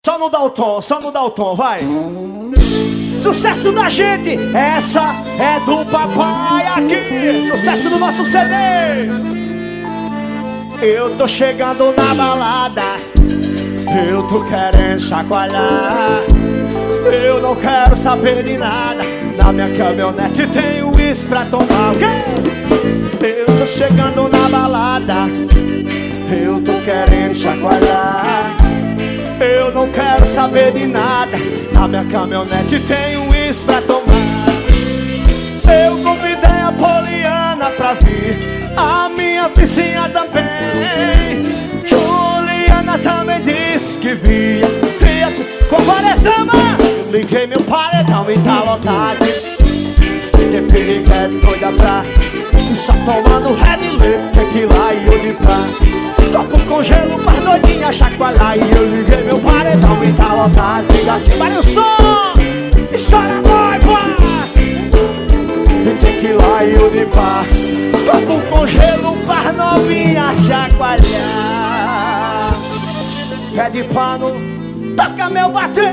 Só não dá o tom, só não dá o tom, vai. Sucesso da gente, essa é do papai aqui. Sucesso do nosso CD. Eu tô chegando na balada, eu tô querendo chacoalhar. Eu não quero saber de nada, na minha caminhonete tem uísque pra tomar. Eu tô chegando na balada, eu tô querendo chacoalhar. Eu não quero saber de nada, na minha caminhonete tem uísque pra tomar. Eu convidei a Poliana pra vir, a minha vizinha também. Juliana também disse que via com paredão. Eu liguei meu paredão e tá lotado. Tem piriguete doida pra só tomando Red Leite, tequila e olipá. Copo com gelo pra doidinha chacoalhar. E eu liguei meu paredão e tá lotado de gatinho. Vai no som, estoura noiva. E tequila e olipá. Copo com gelo pra novinha chacoalhar. Pé de pano, toca meu bater.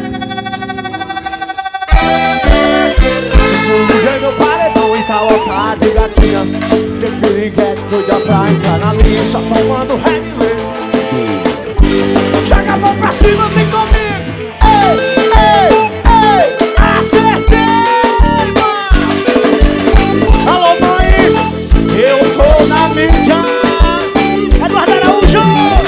Eu liguei meu paredão e tá lotado de gatinha. Tem piriguete doida pra entrar na linha, só tomando Red Leite. Joga a mão pra cima, vem comigo. Ei, ei, ei, acertei, mano. Alô, mãe, eu tô na mídia. Eduardo Araújo,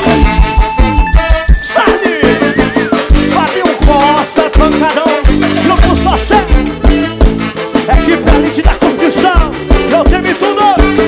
Sarni, Fabinho Costa, Pancadão, Grupo Social. Equipe elite da curtição, eu tenho tudo.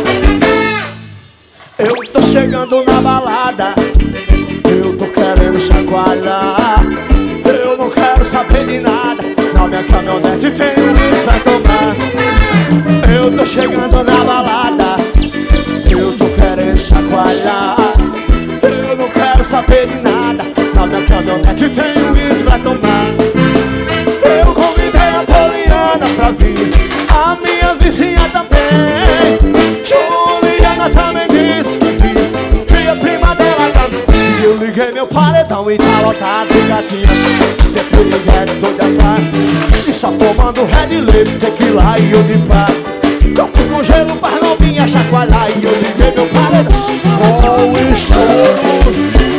Eu tô chegando na balada, eu tô querendo chacoalhar. Eu não quero saber de nada, na minha caminhonete tem uísque pra tomar. Eu tô chegando na balada, eu tô querendo chacoalhar. Eu não quero saber de nada, na minha caminhonete tem uísque pra tomar. Eu convidei a Poliana pra vir, a minha vizinha também. Juliana também disse que vi a prima dela também. E eu liguei meu paredão e tá lotado de gatinha. Depois liguei doida pra e só tomando Red Leite, tequila e olipá. Copo com gelo pra novinha chacoalhar. E eu liguei meu paredão com o estouro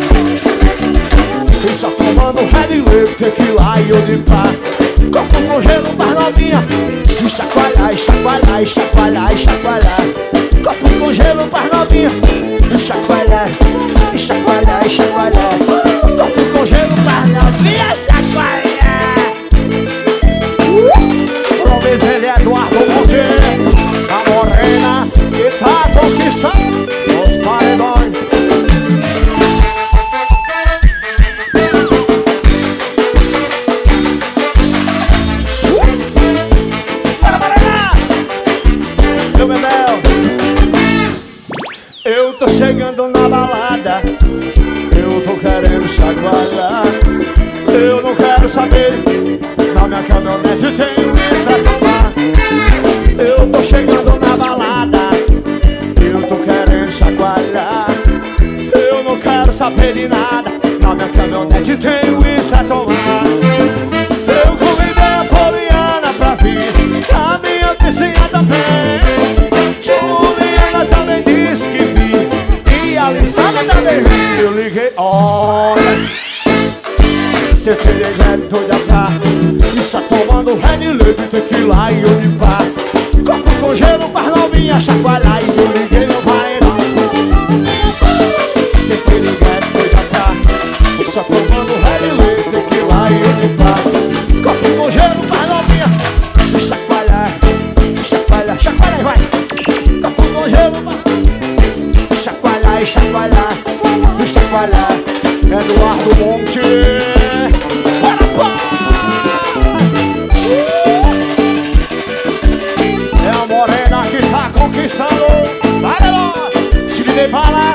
e só tomando Red Leite, tequila e olipá. Copo com gelo pra novinha e chacoalhar, e chacoalhar, e chacoalhar, e chacoalhar. Copo com gelo pra novinha e chacoalhar, e chacoalhar, e chacoalhar. Copo com gelo pra novinha chacoalhar. Promete ele Eduardo Monteiro, a morena que tá conquistando os paredões. Eu tô chegando na balada, eu tô querendo chacoalhar. Eu não quero saber, na minha caminhonete tem uísque pra tomar. Eu tô chegando na balada, eu tô querendo chacoalhar. Eu não quero saber de nada, na minha caminhonete tem uísque pra tomar. Eu convidei a Poliana pra vir, a minha vizinha também. Juliana também disse que vi, e a Lissada também vi. Eu liguei, olha, tentei ligar doida pra e só tomando Red Leite, tequila e olipá. Copo com gelo pra novinha chacoalhar. E eu liguei meu paredão, tentei ligar doida pra e só tomando Red Leite, tequila e olipá. Copo com gelo pra novinha e chacoalhar, chacoalhar, chacoalhar e vai. Copo com gelo pra e chacoalhar, e chacoalhar, e chacoalhar. Eduardo Monteiro, é a morena que tá conquistando. Vai, Meló, se lhe dei para.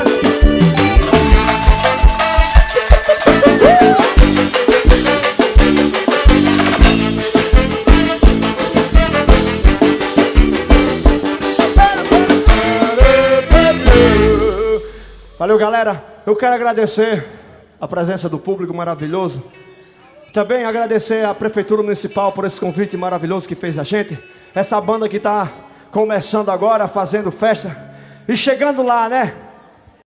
Valeu, galera. Eu quero agradecer a presença do público maravilhoso. Também agradecer à Prefeitura Municipal por esse convite maravilhoso que fez a gente. Essa banda que tá começando agora, fazendo festa. E chegando lá, né?